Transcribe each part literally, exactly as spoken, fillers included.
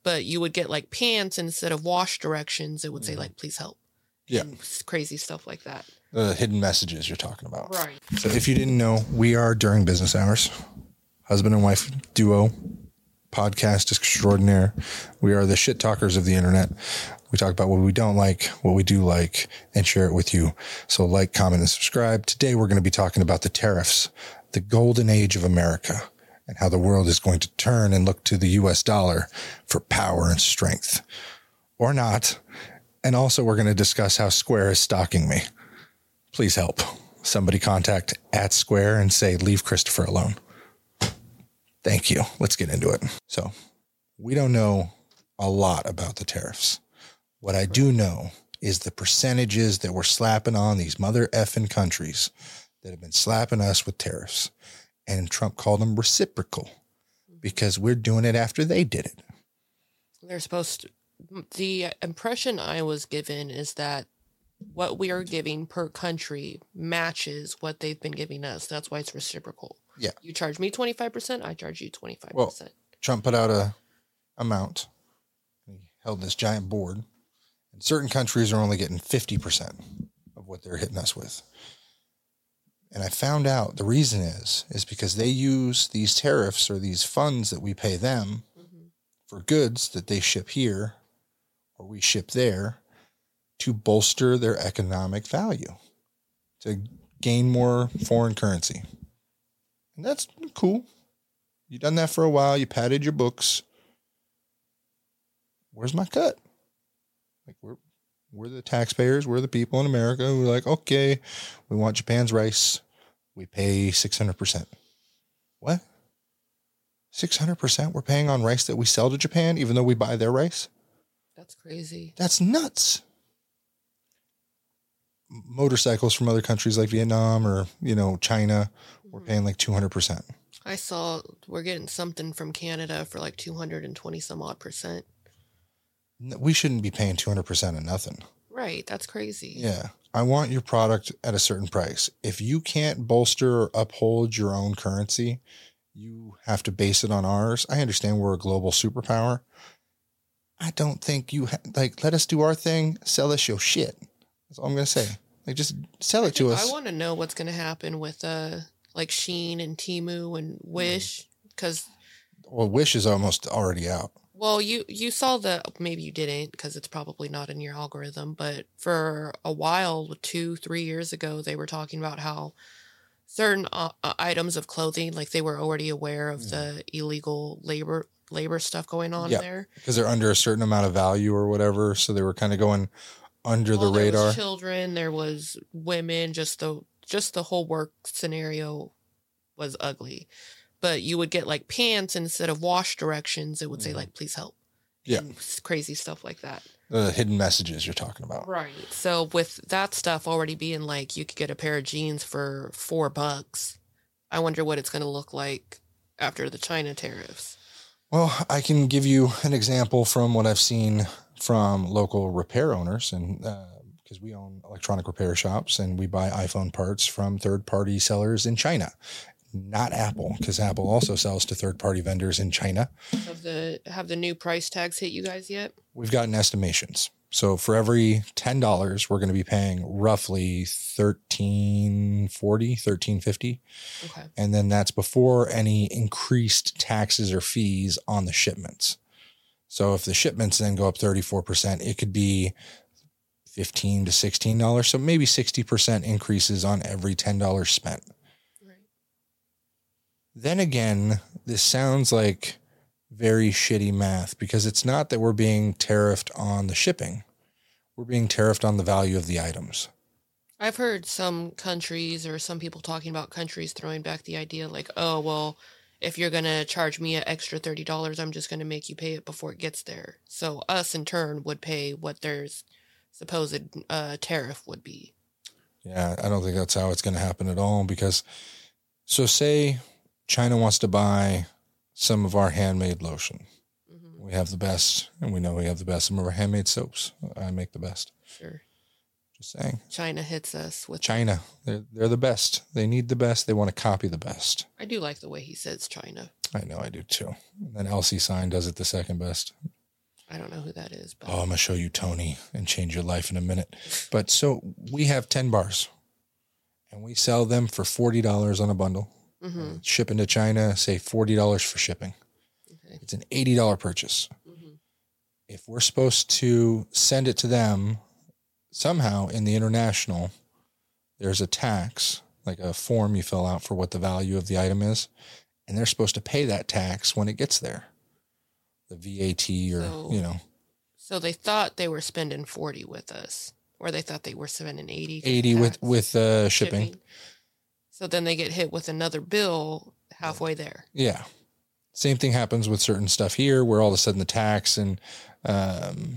but you would get like pants instead of wash directions. It would say like, please help. Yeah. And crazy stuff like that. The hidden messages you're talking about. Right. So if you didn't know, we are during business hours, husband and wife duo, podcast extraordinaire. We are the shit talkers of the internet. We talk about what we don't like, what we do like, and share it with you. So like, comment, and subscribe. Today we're going to be talking about the tariffs, the golden age of America, and how the world is going to turn and look to the U S dollar for power and strength. Or not. And also we're going to discuss how Square is stalking me. Please help. Somebody contact at Square and say, leave Christopher alone. Thank you. Let's get into it. So we don't know a lot about the tariffs. What I do know is the percentages that we're slapping on these mother effing countries that have been slapping us with tariffs. And Trump called them reciprocal because we're doing it after they did it. They're supposed to. The impression I was given is that what we are giving per country matches what they've been giving us. That's why it's reciprocal. Yeah. You charge me twenty-five percent, I charge you twenty-five percent. Well, Trump put out a amount. He held this giant board. And certain countries are only getting fifty percent of what they're hitting us with. And I found out the reason is, is because they use these tariffs or these funds that we pay them mm-hmm. for goods that they ship here or we ship there to bolster their economic value, to gain more foreign currency. And that's cool. You've done that for a while. You padded your books. Where's my cut? Like we're, we're the taxpayers. We're the people in America who are like, okay, we want Japan's rice. We pay six hundred percent. What? six hundred percent we're paying on rice that we sell to Japan, even though we buy their rice? That's crazy. That's nuts. Motorcycles from other countries like Vietnam or, you know, China, we're paying like two hundred percent. I saw we're getting something from Canada for like two hundred twenty some odd percent. We shouldn't be paying two hundred percent of nothing. Right. That's crazy. Yeah. I want your product at a certain price. If you can't bolster or uphold your own currency, you have to base it on ours. I understand we're a global superpower. I don't think you ha- like, let us do our thing. Sell us your shit. That's all I'm going to say. Like, just sell it to us. I want to know what's going to happen with, uh, like Shein and Temu and Wish. Cause well, Wish is almost already out. Well, you, you saw the, maybe you didn't because it's probably not in your algorithm, but for a while, two, three years ago, they were talking about how certain uh, items of clothing, like they were already aware of mm. the illegal labor labor stuff going on yeah, there. Because they're under a certain amount of value or whatever. So they were kind of going under well, the radar. There was children, there was women, just the, just the whole work scenario was ugly. But you would get like pants instead of wash directions. It would say like, please help. Yeah. And crazy stuff like that. The hidden messages you're talking about. Right. So with that stuff already being like, you could get a pair of jeans for four bucks. I wonder what it's going to look like after the China tariffs. Well, I can give you an example from what I've seen from local repair owners. And because uh, we own electronic repair shops and we buy iPhone parts from third-party sellers in China. Not Apple, because Apple also sells to third-party vendors in China. Have the have the new price tags hit you guys yet? We've gotten estimations. So for every ten dollars, we're going to be paying roughly thirteen forty, thirteen fifty. Okay. And then that's before any increased taxes or fees on the shipments. So if the shipments then go up thirty-four percent, it could be fifteen to sixteen dollars. So maybe sixty percent increases on every ten dollars spent. Then again, this sounds like very shitty math because it's not that we're being tariffed on the shipping. We're being tariffed on the value of the items. I've heard some countries or some people talking about countries throwing back the idea like, oh, well, if you're going to charge me an extra thirty dollars, I'm just going to make you pay it before it gets there. So us in turn would pay what their supposed uh, tariff would be. Yeah, I don't think that's how it's going to happen at all because, so say China wants to buy some of our handmade lotion. Mm-hmm. We have the best, and we know we have the best. Some of our handmade soaps, I make the best. Sure. Just saying. China hits us with China. They're they're the best. They need the best. They want to copy the best. I do like the way he says China. I know I do too. And then L C Sign does it the second best. I don't know who that is. But Oh, I'm going to show you Tony and change your life in a minute. But so we have ten bars and we sell them for forty dollars on a bundle. Mm-hmm. Shipping to China, say forty dollars for shipping. Okay. It's an eighty dollars purchase. Mm-hmm. If we're supposed to send it to them somehow in the international, there's a tax, like a form you fill out for what the value of the item is. And they're supposed to pay that tax when it gets there. The V A T or, so, you know. So they thought they were spending forty with us, or they thought they were spending eighty. eighty with, with uh, shipping. shipping. So then they get hit with another bill halfway there. Yeah. Same thing happens with certain stuff here where all of a sudden the tax and um,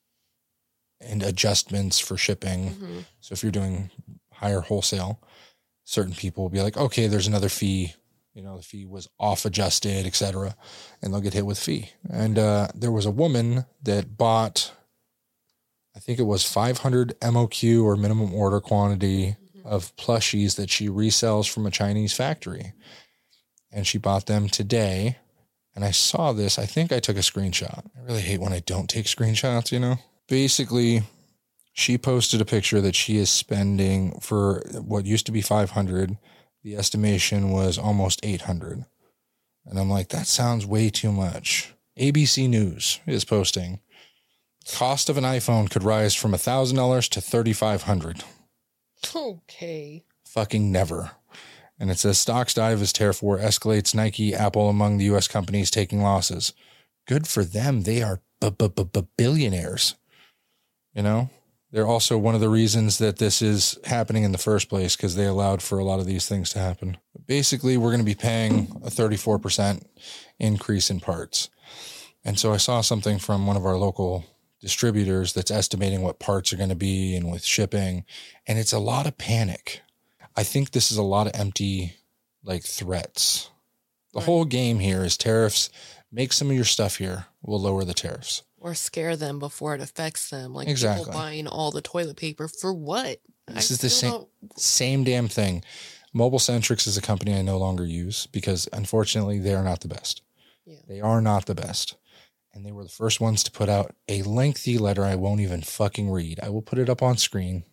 and adjustments for shipping. Mm-hmm. So if you're doing higher wholesale, certain people will be like, okay, there's another fee. You know, the fee was off adjusted, et cetera, and they'll get hit with fee. And uh, there was a woman that bought, I think it was five hundred M O Q or minimum order quantity mm-hmm. of plushies that she resells from a Chinese factory. And she bought them today. And I saw this. I think I took a screenshot. I really hate when I don't take screenshots, you know. Basically, she posted a picture that she is spending for what used to be five hundred. The estimation was almost eight hundred. And I'm like, that sounds way too much. A B C News is posting, cost of an iPhone could rise from one thousand dollars to thirty-five hundred dollars. Okay. Fucking never. And it says, stocks dive as tariff war escalates, Nike, Apple among the U S companies taking losses. Good for them. They are b-b-b-billionaires. You know? They're also one of the reasons that this is happening in the first place because they allowed for a lot of these things to happen. But basically, we're going to be paying a thirty-four percent increase in parts. And so I saw something from one of our local distributors that's estimating what parts are going to be and with shipping. And it's a lot of panic. I think this is a lot of empty, like, threats. The right. whole game here is tariffs. Make some of your stuff here. We'll lower the tariffs. Or scare them before it affects them. Like exactly. people buying all the toilet paper for what? This I is the same don't... same damn thing. Mobile Centrics is a company I no longer use because unfortunately they are not the best. Yeah. They are not the best. And they were the first ones to put out a lengthy letter I won't even fucking read. I will put it up on screen.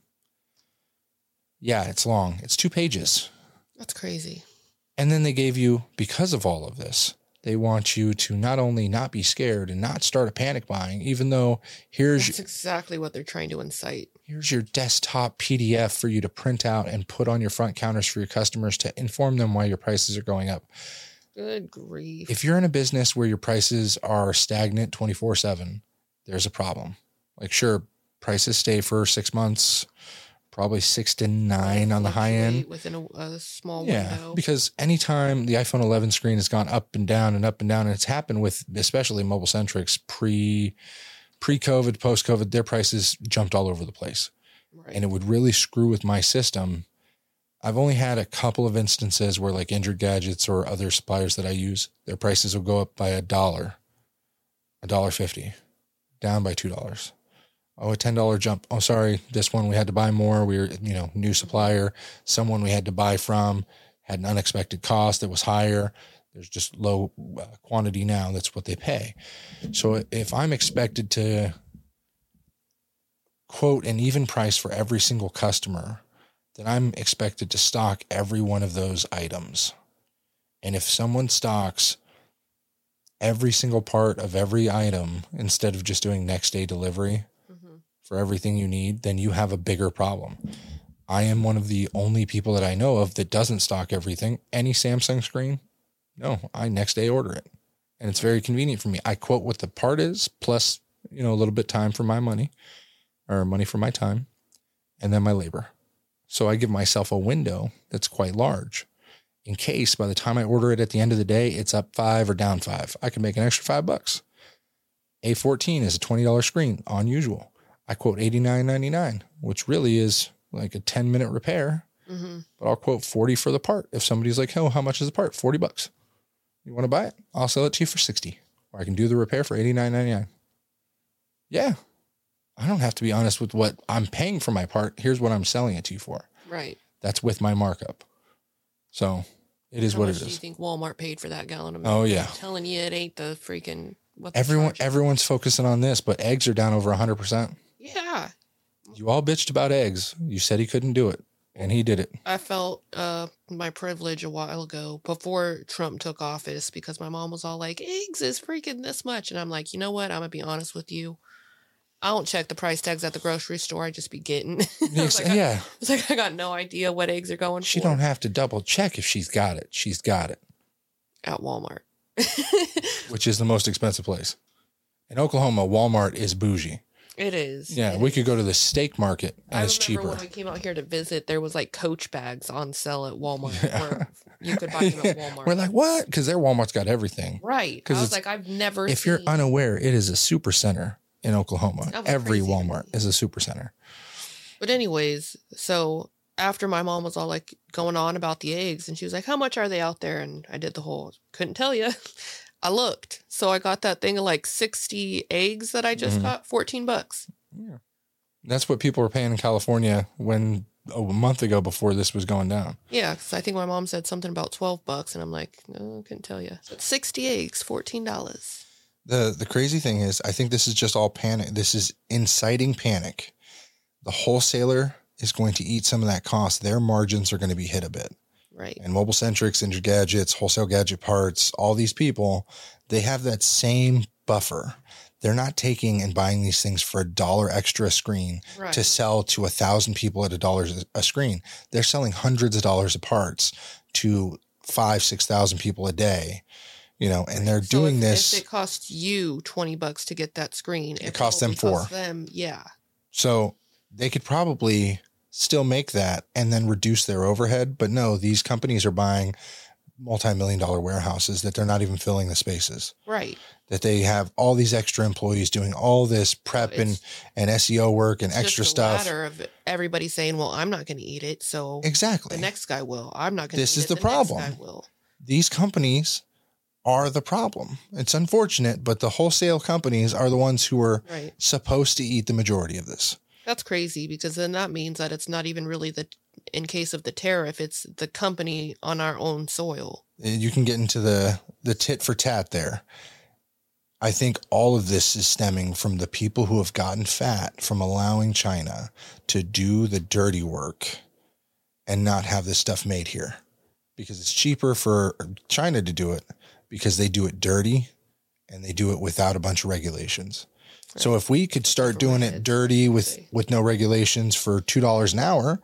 Yeah, it's long. It's two pages. That's crazy. And then they gave you, because of all of this, they want you to not only not be scared and not start a panic buying, even though here's... That's exactly what they're trying to incite. Here's your desktop P D F for you to print out and put on your front counters for your customers to inform them why your prices are going up. Good grief. If you're in a business where your prices are stagnant twenty-four seven, there's a problem. Like, sure, prices stay for six months... Probably six to nine on the high end. Within a, a small yeah, window. Because anytime the iPhone eleven screen has gone up and down and up and down, and it's happened with especially Mobile Centrics pre, pre-COVID, post-COVID, their prices jumped all over the place. Right. And it would really screw with my system. I've only had a couple of instances where like Injured Gadgets or other suppliers that I use, their prices will go up by a dollar, a dollar fifty, down by two dollars. Oh, a ten dollars jump. Oh, sorry. This one we had to buy more. We were, you know, new supplier. Someone we had to buy from had an unexpected cost that was higher. There's just low uh, quantity now. That's what they pay. So if I'm expected to quote an even price for every single customer, then I'm expected to stock every one of those items. And if someone stocks every single part of every item instead of just doing next day delivery, for everything you need, then you have a bigger problem. I am one of the only people that I know of that doesn't stock everything. Any Samsung screen? No, I next day order it. And it's very convenient for me. I quote what the part is, plus, you know, a little bit time for my money or money for my time and then my labor. So I give myself a window that's quite large in case by the time I order it at the end of the day, it's up five or down five. I can make an extra five bucks. A fourteen is a twenty dollars screen on usual. I quote eighty-nine ninety-nine, which really is like a ten minute repair, mm-hmm. but I'll quote forty for the part. If somebody's like, oh, how much is the part? forty bucks. You want to buy it? I'll sell it to you for sixty, or I can do the repair for eighty-nine ninety-nine. Yeah. I don't have to be honest with what I'm paying for my part. Here's what I'm selling it to you for. Right. That's with my markup. So it is how what much it is. Do you think Walmart paid for that gallon of milk? Oh yeah. I'm telling you, it ain't the freaking what they're Everyone, charging. everyone's focusing on this, but eggs are down over one hundred percent. Yeah. You all bitched about eggs. You said he couldn't do it, and he did it. I felt uh, my privilege a while ago before Trump took office because my mom was all like, eggs is freaking this much. And I'm like, you know what? I'm going to be honest with you. I don't check the price tags at the grocery store. I just be getting. I was like, yeah. I, it's like I got no idea what eggs are going She for. don't have to double check if she's got it. She's got it. At Walmart. Which is the most expensive place. In Oklahoma, Walmart is bougie. It is. Yeah, it we is. could go to the steak market and I it's remember cheaper. when we came out here to visit, there was like Coach bags on sale at Walmart. Yeah. Where you could buy them at Walmart. We're like, what? Because their Walmart's got everything. Right. I was like, I've never If seen... you're unaware, it is a super center in Oklahoma. Every crazy. Walmart is a super center. But anyways, so after my mom was all like going on about the eggs and she was like, how much are they out there? And I did the whole, couldn't tell you. I looked. So I got that thing of like sixty eggs that I just mm-hmm. got, fourteen bucks. Yeah. That's what people were paying in California when oh, a month ago before this was going down. Yeah, because I think my mom said something about twelve bucks, and I'm like, no, I couldn't tell you. But sixty eggs, fourteen dollars. The the crazy thing is, I think this is just all panic. This is inciting panic. The wholesaler is going to eat some of that cost. Their margins are going to be hit a bit. Right. And Mobile Centrics, Injured Gadgets, Wholesale Gadget Parts, all these people, they have that same buffer. They're not taking and buying these things for a dollar extra a screen right. to sell to a thousand people at a dollar a screen. They're selling hundreds of dollars of parts to five, six thousand people a day, you know, and they're so doing if, this. If it costs you twenty bucks to get that screen, it costs them four. Costs them, yeah. So they could probably still make that and then reduce their overhead. But no, these companies are buying multi-million dollar warehouses that they're not even filling the spaces. Right. That they have all these extra employees doing all this prep oh, and, and S E O work and extra just stuff. Ladder of everybody saying, well, I'm not going to eat it. So exactly. the next guy will. I'm not going to eat it. This is the, the problem. Next guy will. These companies are the problem. It's unfortunate, but the wholesale companies are the ones who are right. supposed to eat the majority of this. That's crazy because then that means that it's not even really the, in case of the tariff, it's the company on our own soil. You can get into the, the tit for tat there. I think all of this is stemming from the people who have gotten fat from allowing China to do the dirty work and not have this stuff made here because it's cheaper for China to do it because they do it dirty and they do it without a bunch of regulations. Right. So if we could start doing it dirty with, with no regulations for two dollars an hour,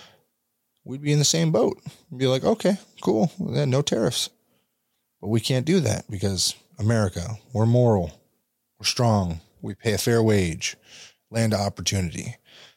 we'd be in the same boat. We'd be like, okay, cool. Yeah, no tariffs. But we can't do that because America, we're moral, we're strong, we pay a fair wage, land of opportunity.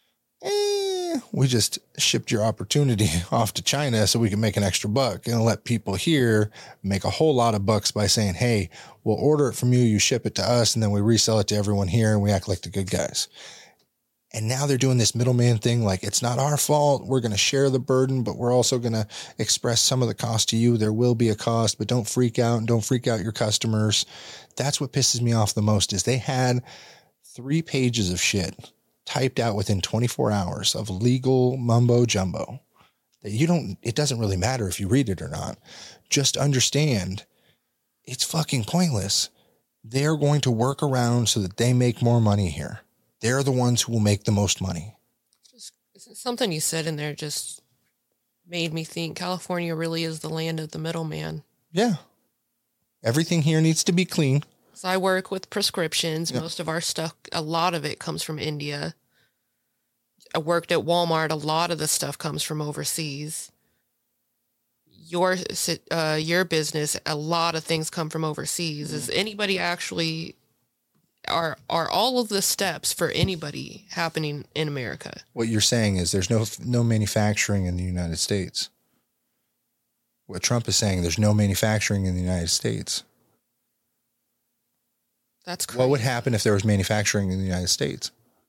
Eh, we just shipped your opportunity off to China so we can make an extra buck and let people here make a whole lot of bucks by saying, hey, we'll order it from you, you ship it to us, and then we resell it to everyone here and we act like the good guys. And now they're doing this middleman thing like it's not our fault. We're going to share the burden, but we're also going to express some of the cost to you. There will be a cost, but don't freak out and don't freak out your customers. That's what pisses me off the most is they had three pages of shit typed out within twenty-four hours of legal mumbo jumbo that you don't, it doesn't really matter if you read it or not. Just understand it's fucking pointless. They're going to work around so that they make more money here. They're the ones who will make the most money. Just, something you said in there just made me think California really is the land of the middleman. Yeah. Everything here needs to be clean. So I work with prescriptions. Yep. Most of our stuff, a lot of it comes from India. I worked at Walmart. A lot of the stuff comes from overseas. Your uh, your business, a lot of things come from overseas. Mm-hmm. Is anybody actually... Are are all of the steps for anybody happening in America? What you're saying is there's no no manufacturing in the United States. What Trump is saying, there's no manufacturing in the United States. That's crazy. What would happen if there was manufacturing in the United States?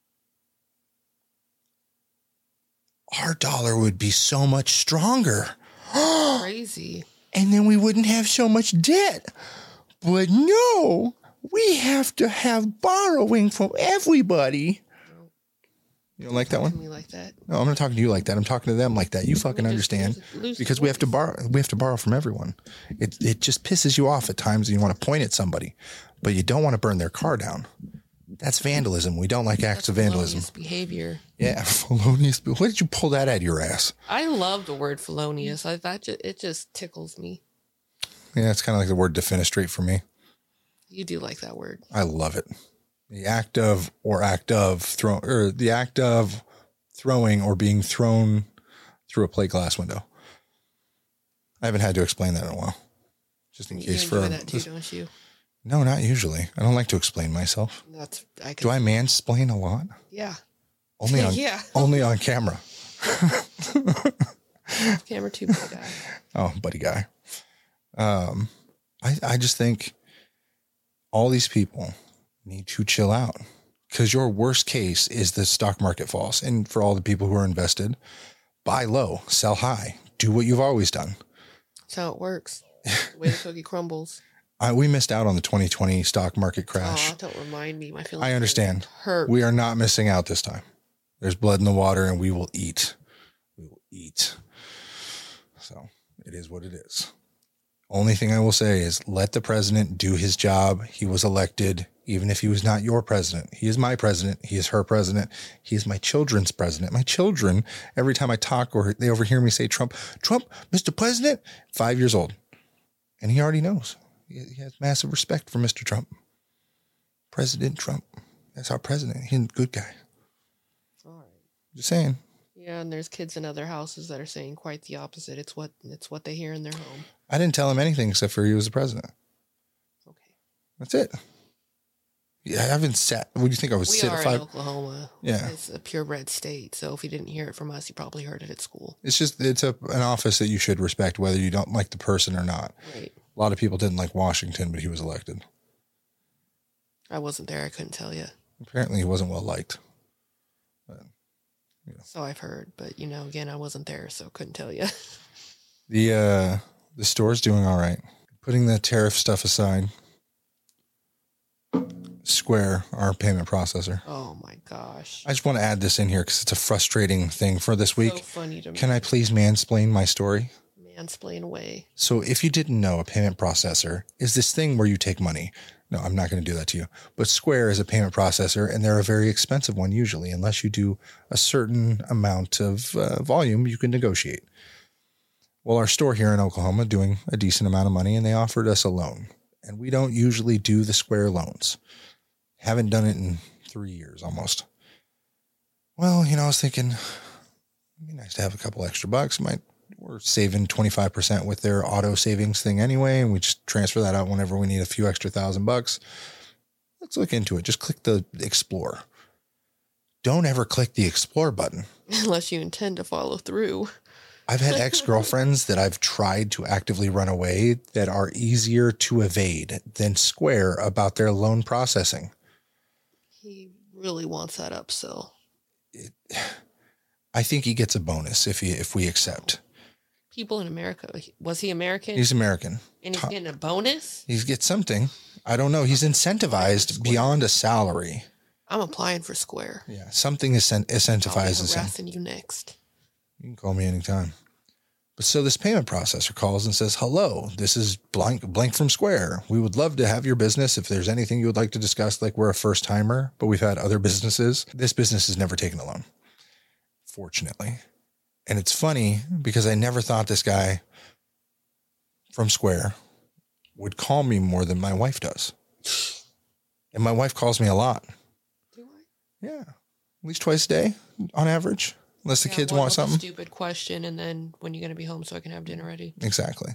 Our dollar would be so much stronger. Crazy. And then we wouldn't have so much debt. But no. We have to have borrowing from everybody. No. You don't like that one? Me like that. No, I'm not talking to you like that. I'm talking to them like that. You fucking understand lose, lose because we have to borrow. We have to borrow from everyone. It it just pisses you off at times. And you want to point at somebody, but you don't want to burn their car down. That's vandalism. We don't like acts That's of vandalism. felonious behavior. Yeah, felonious. Why did you pull that out of your ass? I love the word felonious. I that ju- it just tickles me. Yeah, it's kind of like the word defenestrate for me. You do like that word. I love it. The act of or act of throw or the act of throwing or being thrown through a plate glass window. I haven't had to explain that in a while. Just in You case enjoy for that too, don't you? No, not usually. I don't like to explain myself. That's I could, Do I mansplain a lot? Yeah. Only on Yeah. only on camera. Camera two buddy guy. Oh, buddy guy. Um, I I just think all these people need to chill out because your worst case is the stock market falls. And for all the people who are invested, buy low, sell high, do what you've always done. That's how it works. The way the cookie crumbles. I, we missed out on the twenty twenty stock market crash. Oh, don't remind me. My feelings. I understand. Hurt. We are not missing out this time. There's blood in the water and we will eat. We will eat. So it is what it is. Only thing I will say is let the president do his job. He was elected, even if he was not your president. He is my president. He is her president. He is my children's president. My children, every time I talk or they overhear me say Trump, Trump, Mister President, five years old. And he already knows. He has massive respect for Mister Trump. President Trump. That's our president. He's a good guy. All right. Just saying. Yeah, and there's kids in other houses that are saying quite the opposite. It's what it's what they hear in their home. I didn't tell him anything except for he was the president. Okay. That's it. Yeah, I haven't sat. What do you think I was We sit are at in five? Oklahoma. Yeah. It's a purebred state. So if you didn't hear it from us, you probably heard it at school. It's just, it's a, an office that you should respect whether you don't like the person or not. Right. A lot of people didn't like Washington, but he was elected. I wasn't there. I couldn't tell you. Apparently he wasn't well liked. But, you know. So I've heard. But, you know, again, I wasn't there, so couldn't tell you. The, uh, the store's doing all right. Putting the tariff stuff aside, Square, our payment processor. Oh, my gosh. I just want to add this in here because it's a frustrating thing for this week. So funny to me. Can I please mansplain my story? Mansplain away. So if you didn't know, a payment processor is this thing where you take money. No, I'm not going to do that to you. But Square is a payment processor, and they're a very expensive one usually. Unless you do a certain amount of uh, volume, you can negotiate. Well, our store here in Oklahoma doing a decent amount of money, and they offered us a loan. And we don't usually do the Square loans. Haven't done it in three years almost. Well, you know, I was thinking it'd be nice to have a couple extra bucks. Might We're saving twenty-five percent with their auto savings thing anyway, and we just transfer that out whenever we need a few extra thousand bucks. Let's look into it. Just click the Explore. Don't ever click the Explore button. Unless you intend to follow through. I've had ex-girlfriends that I've tried to actively run away that are easier to evade than Square about their loan processing. He really wants that upsell. It, I think he gets a bonus if he if we accept. People in America. Was he American? He's American. And he's getting a bonus? He gets something. I don't know. He's incentivized beyond a salary. I'm applying for Square. Yeah, something is incentivizes him. I'll be harassing you next. You can call me anytime. But so this payment processor calls and says, hello, this is blank, blank from Square. We would love to have your business. If there's anything you would like to discuss, like we're a first timer, but we've had other businesses. This business has never taken a loan, fortunately. And it's funny because I never thought this guy from Square would call me more than my wife does. And my wife calls me a lot. Do I? Yeah. At least twice a day on average. Unless the Yeah, kids one want with a something. Stupid question, and then when you're going to be home so I can have dinner ready. Exactly.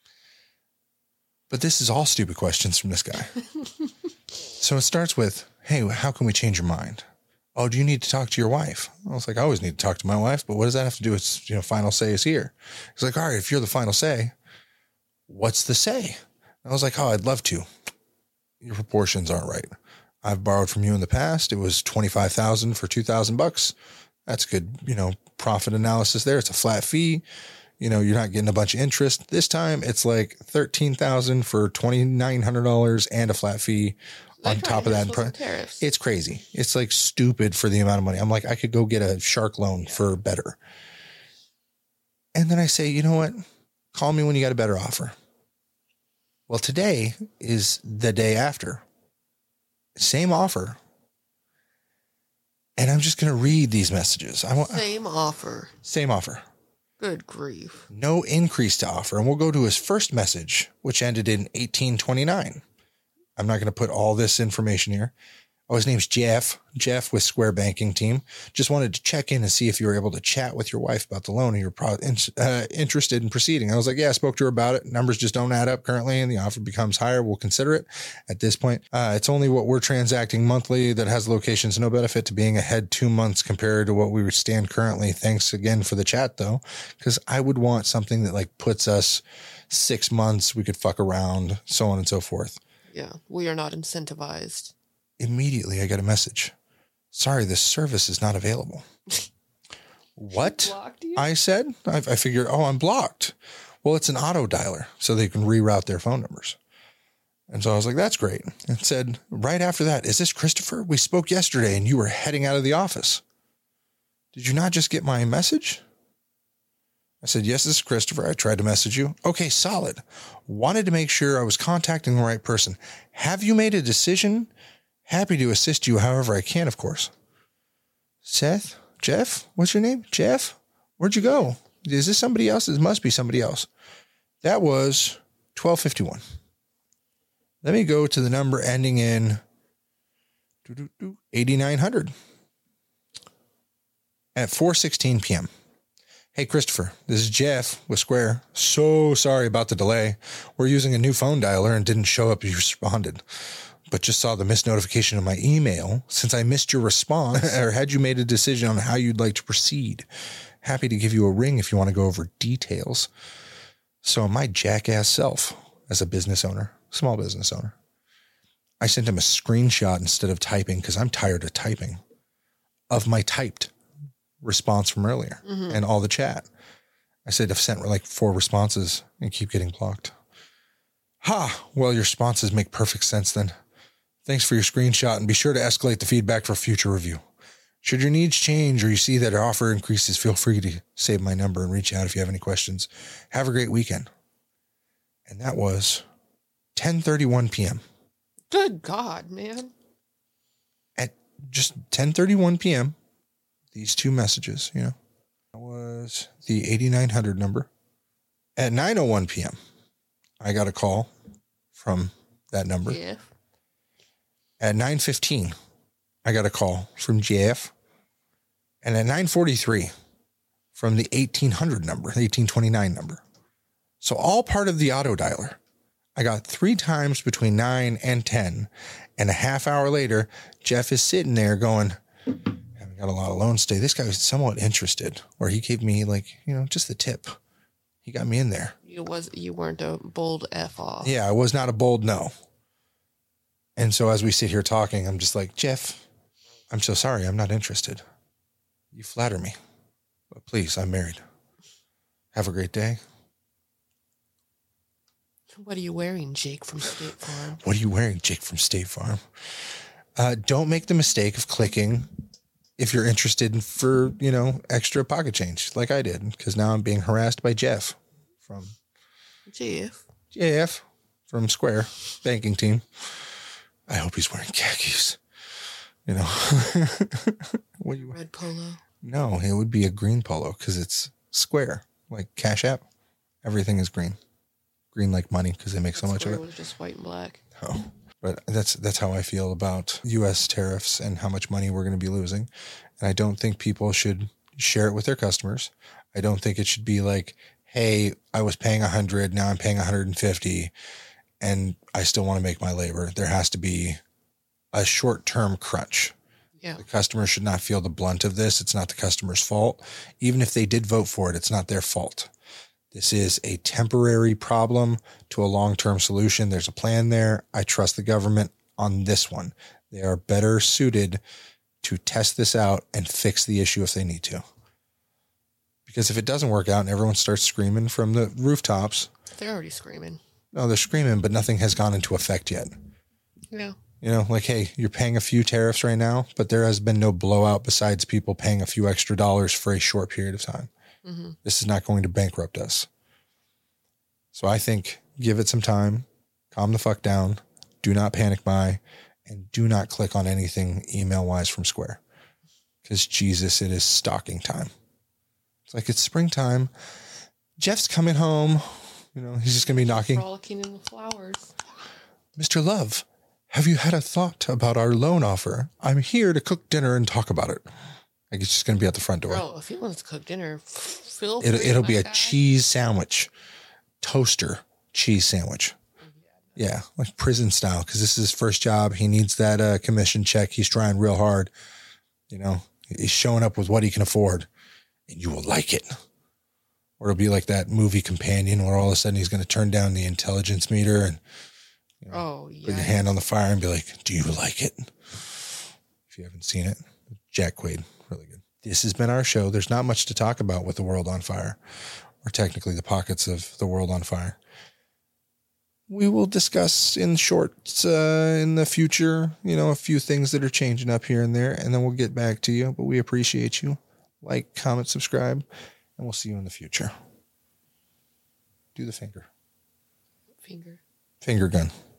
But this is all stupid questions from this guy. So it starts with, hey, how can we change your mind? Oh, do you need to talk to your wife? I was like, I always need to talk to my wife, but what does that have to do with, you know, final say is here? He's like, all right, if you're the final say, what's the say? I was like, oh, I'd love to. Your proportions aren't right. I've borrowed from you in the past. It was twenty-five thousand for two thousand bucks. That's good, you know, profit analysis there. It's a flat fee. You know, you're not getting a bunch of interest. This time it's like thirteen thousand for twenty-nine hundred dollars and a flat fee on top of that. It's crazy. It's like stupid for the amount of money. I'm like, I could go get a shark loan for better. And then I say, you know what? Call me when you got a better offer. Well, today is the day after. Same offer. And I'm just going to read these messages. I want Same offer. Same offer. Good grief. No increase to offer. And we'll go to his first message, which ended in eighteen twenty-nine. I'm not going to put all this information here. Oh, his name's Jeff. Jeff with Square Banking Team. Just wanted to check in and see if you were able to chat with your wife about the loan and you're pro- uh, interested in proceeding. I was like, yeah, I spoke to her about it. Numbers just don't add up currently and the offer becomes higher. We'll consider it at this point. Uh, it's only what we're transacting monthly that has locations. No benefit to being ahead two months compared to what we would stand currently. Thanks again for the chat though, because I would want something that like puts us six months. We could fuck around, so on and so forth. Yeah, we are not incentivized. Immediately, I got a message. Sorry, this service is not available. What? I said. I, I figured, oh, I'm blocked. Well, it's an auto dialer, so they can reroute their phone numbers. And so I was like, that's great. It said right after that, is this Christopher? We spoke yesterday and you were heading out of the office. Did you not just get my message? I said, yes, this is Christopher. I tried to message you. Okay, solid. Wanted to make sure I was contacting the right person. Have you made a decision? Happy to assist you however I can, of course. Seth? Jeff? What's your name? Jeff? Where'd you go? Is this somebody else? It must be somebody else. That was twelve fifty-one. Let me go to the number ending in eighty-nine hundred at four sixteen p.m. Hey, Christopher, this is Jeff with Square. So sorry about the delay. We're using a new phone dialer and didn't show up as you responded, but just saw the missed notification of my email. Since I missed your response, or had you made a decision on how you'd like to proceed? Happy to give you a ring if you want to go over details. So my jackass self, as a business owner, small business owner, I sent him a screenshot instead of typing because I'm tired of typing, of my typed response from earlier mm-hmm. and all the chat. I said I've sent like four responses and keep getting blocked. Ha! Well, your responses make perfect sense then. Thanks for your screenshot and be sure to escalate the feedback for future review. Should your needs change or you see that our offer increases, feel free to save my number and reach out if you have any questions. Have a great weekend. And that was ten thirty-one p.m. Good God, man. At just ten thirty-one p.m., these two messages, you know, that was the eighty-nine hundred number. At nine oh one p.m., I got a call from that number. Yeah. At nine fifteen, I got a call from J F. And at nine forty-three, from the eighteen hundred number, the eighteen twenty-nine number. So all part of the auto dialer. I got three times between nine and ten. And a half hour later, Jeff is sitting there going, haven't got a lot of loans today. This guy was somewhat interested, or he gave me like, you know, just the tip. He got me in there. You was you weren't a bold F off. Yeah, I was not a bold no. And so as we sit here talking, I'm just like, Jeff, I'm so sorry. I'm not interested. You flatter me. But please, I'm married. Have a great day. What are you wearing, Jake from State Farm? What are you wearing, Jake from State Farm? Uh, don't make the mistake of clicking if you're interested in for, you know, extra pocket change like I did, because now I'm being harassed by Jeff from Jeff. Jeff from Square Banking Team. I hope he's wearing khakis. You know, what you red polo? No, it would be a green polo because it's Square, like Cash App. Everything is green, green like money because they make so much of it. Square was just white and black. Oh, but that's that's how I feel about U S tariffs and how much money we're going to be losing. And I don't think people should share it with their customers. I don't think it should be like, hey, I was paying a hundred, now I'm paying one hundred fifty. And I still want to make my labor. There has to be a short-term crunch. Yeah. The customer should not feel the blunt of this. It's not the customer's fault. Even if they did vote for it, it's not their fault. This is a temporary problem to a long-term solution. There's a plan there. I trust the government on this one. They are better suited to test this out and fix the issue if they need to. Because if it doesn't work out and everyone starts screaming from the rooftops. They're already screaming. No, they're screaming, but nothing has gone into effect yet. Yeah. You know, like, hey, you're paying a few tariffs right now, but there has been no blowout besides people paying a few extra dollars for a short period of time. Mm-hmm. This is not going to bankrupt us. So I think give it some time, calm the fuck down, do not panic buy, and do not click on anything email wise from Square. Because Jesus, it is stocking time. It's like it's springtime. Jeff's coming home. You know, he's just going to be knocking. Frolicking in the flowers. Mister Love, have you had a thought about our loan offer? I'm here to cook dinner and talk about it. Like it's just going to be at the front door. Bro, if he wants to cook dinner, feel It, free. it'll my be a guy. cheese sandwich, toaster cheese sandwich. Yeah, like prison style, because this is his first job. He needs that uh, commission check. He's trying real hard. You know, he's showing up with what he can afford, and you will like it. Or it'll be like that movie Companion, where all of a sudden he's going to turn down the intelligence meter and you know, oh, yeah. put your hand on the fire and be like, do you like it? If you haven't seen it, Jack Quaid, really good. This has been our show. There's not much to talk about with the world on fire, or technically the pockets of the world on fire. We will discuss in shorts uh, in the future, you know, a few things that are changing up here and there, and then we'll get back to you. But we appreciate you. Like, comment, subscribe, and we'll see you in the future. Do the finger. Finger. Finger gun.